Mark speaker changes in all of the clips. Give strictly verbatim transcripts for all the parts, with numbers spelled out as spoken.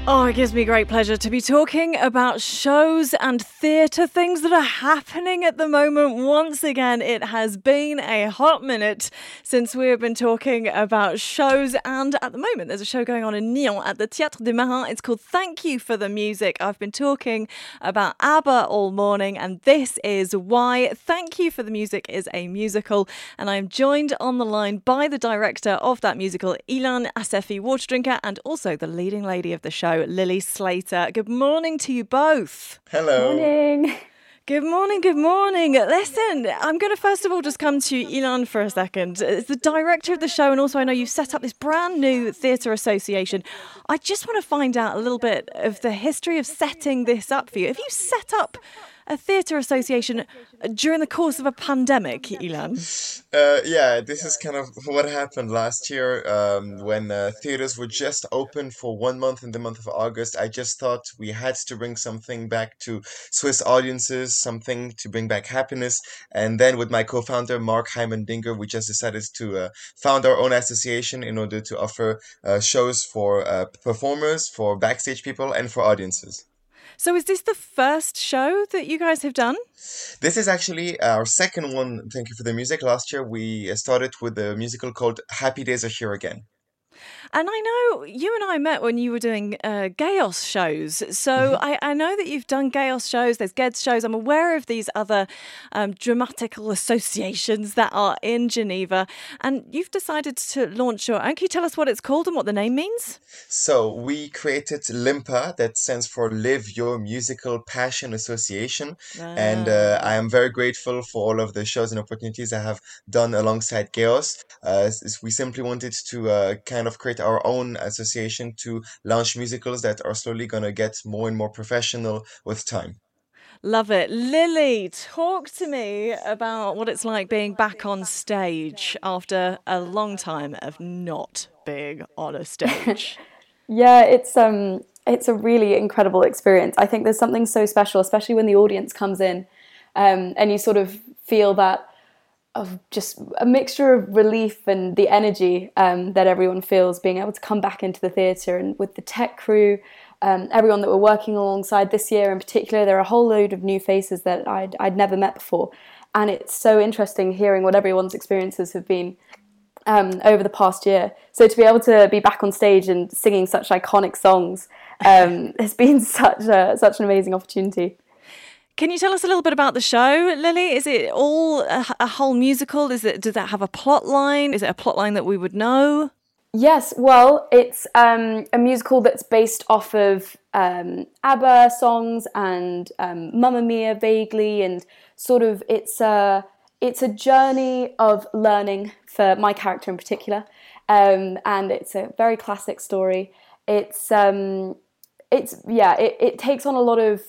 Speaker 1: Oh, it gives me great pleasure to be talking about shows and theatre, things that are happening at the moment. Once again, it has been a hot minute since we have been talking about shows, and at the moment there's a show going on in Nyon at the Théâtre des Marins. It's called Thank You for the Music. I've been talking about ABBA all morning, and this is why. Thank You for the Music is a musical, and I am joined on the line by the director of that musical, Ilan Assefi Waterdrinker, and also the leading lady of the show, Lily Slater. Good morning to you both.
Speaker 2: Hello.
Speaker 3: Morning.
Speaker 1: Good morning, good morning. Listen, I'm going to first of all just come to Ilan for a second. As the director of the show, and also I know you've set up this brand new theatre association. I just want to find out a little bit of the history of setting this up for you. Have you set up a theatre association during the course of a pandemic, Ilan?
Speaker 2: Uh, yeah, this is kind of what happened last year um, when uh, theaters were just open for one month in the month of August. I just thought we had to bring something back to Swiss audiences, something to bring back happiness. And then with my co-founder, Mark Heimandinger, we just decided to uh, found our own association in order to offer uh, shows for uh, performers, for backstage people, and for audiences.
Speaker 1: So is this the first show that you guys have done?
Speaker 2: This is actually our second one. Thank You for the Music. Last year we started with a musical called Happy Days Are Here Again.
Speaker 1: And I know you and I met when you were doing uh, Gayos shows. So I, I know that you've done Gayos shows, there's Geds shows. I'm aware of these other um, dramatical associations that are in Geneva. And you've decided to launch your own. Can you tell us what it's called and what the name means?
Speaker 2: So we created LIMPA, that stands for Live Your Musical Passion Association. Ah. And uh, I am very grateful for all of the shows and opportunities I have done alongside Gayos. Uh, we simply wanted to uh, kind of create our own association to launch musicals that are slowly going to get more and more professional with time.
Speaker 1: Love it. Lily, talk to me about what it's like being back on stage after a long time of not being on a stage.
Speaker 3: Yeah, it's um it's a really incredible experience. I think there's something so special, especially when the audience comes in um, and you sort of feel that of just a mixture of relief and the energy um, that everyone feels being able to come back into the theatre, and with the tech crew, um, everyone that we're working alongside this year in particular, there are a whole load of new faces that I'd, I'd never met before. And it's so interesting hearing what everyone's experiences have been um, over the past year. So to be able to be back on stage and singing such iconic songs um, has been such a, such an amazing opportunity.
Speaker 1: Can you tell us a little bit about the show, Lily? Is it all a, a whole musical? Is it? Does that have a plot line? Is it a plot line that we would know?
Speaker 3: Yes, well, it's um, a musical that's based off of um, ABBA songs and um, Mamma Mia vaguely, and sort of it's a, it's a journey of learning for my character in particular, um, and it's a very classic story. It's, um, it's yeah, it, it takes on a lot of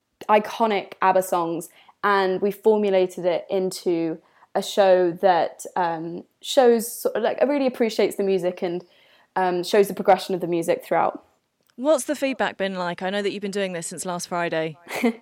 Speaker 3: iconic ABBA songs, and we formulated it into a show that um, shows sort of like really appreciates the music and um, shows the progression of the music throughout.
Speaker 1: What's the feedback been like? I know that you've been doing this since last Friday.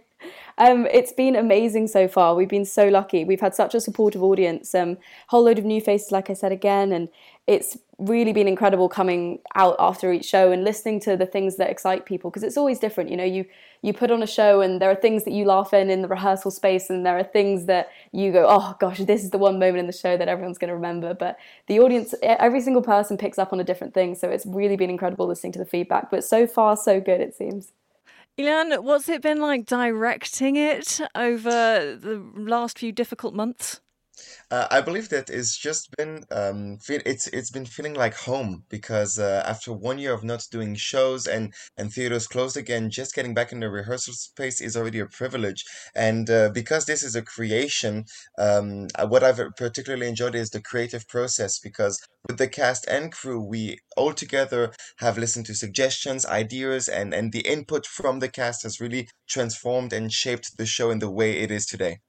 Speaker 3: Um, it's been amazing so far. We've been so lucky. We've had such a supportive audience, a um, whole load of new faces, like I said again, and it's really been incredible coming out after each show and listening to the things that excite people, because it's always different. You know, you you put on a show and there are things that you laugh in in the rehearsal space, and there are things that you go, oh gosh, this is the one moment in the show that everyone's going to remember. But the audience, every single person picks up on a different thing, so it's really been incredible listening to the feedback. But so far, so good, it seems.
Speaker 1: Ilan, what's it been like directing it over the last few difficult months?
Speaker 2: Uh, I believe that it's just been um, fe- it's it's been feeling like home, because uh, after one year of not doing shows and and theaters closed again, just getting back in the rehearsal space is already a privilege. And uh, because this is a creation, um, uh, what I've particularly enjoyed is the creative process, because with the cast and crew, we all together have listened to suggestions, ideas, and and the input from the cast has really transformed and shaped the show in the way it is today.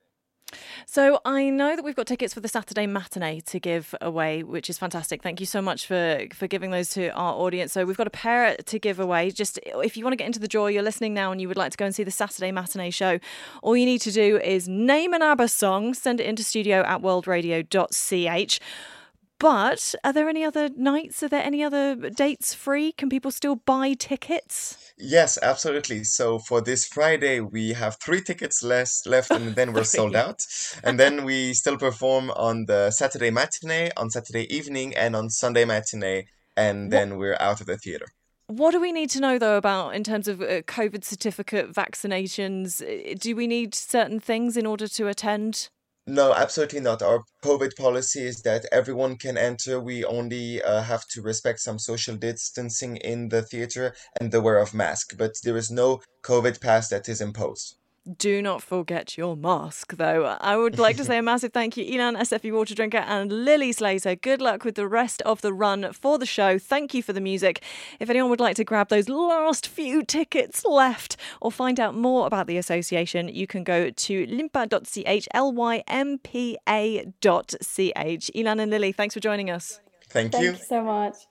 Speaker 1: So I know that we've got tickets for the Saturday matinee to give away, which is fantastic. Thank you so much for, for giving those to our audience. So we've got a pair to give away. Just if you want to get into the draw, you're listening now and you would like to go and see the Saturday matinee show, all you need to do is name an ABBA song, send it into studio at world radio dot c h. But are there any other nights? Are there any other dates free? Can people still buy tickets?
Speaker 2: Yes, absolutely. So for this Friday, we have three tickets less left, and then we're sold
Speaker 1: Three.
Speaker 2: out. And then we still perform on the Saturday matinee, on Saturday evening, and on Sunday matinee, and
Speaker 1: What
Speaker 2: then we're out of the theater.
Speaker 1: What do we need to know, though, about in terms of uh, COVID certificate vaccinations? Uh, Do we need certain things in order to attend?
Speaker 2: No, absolutely not. Our COVID policy is that everyone can enter. We only uh, have to respect some social distancing in the theater and the wear of mask, but there is no COVID pass that is imposed.
Speaker 1: Do not forget your mask, though. I would like to say a massive thank you, Ilan, S F E water drinker, and Lily Slater. Good luck with the rest of the run for the show. Thank you for the music. If anyone would like to grab those last few tickets left or find out more about the association, you can go to lympa dot c h, L Y M P A dot C H. Ilan and Lily, thanks for joining us.
Speaker 2: Thank
Speaker 3: Thank
Speaker 2: you.
Speaker 3: you so much.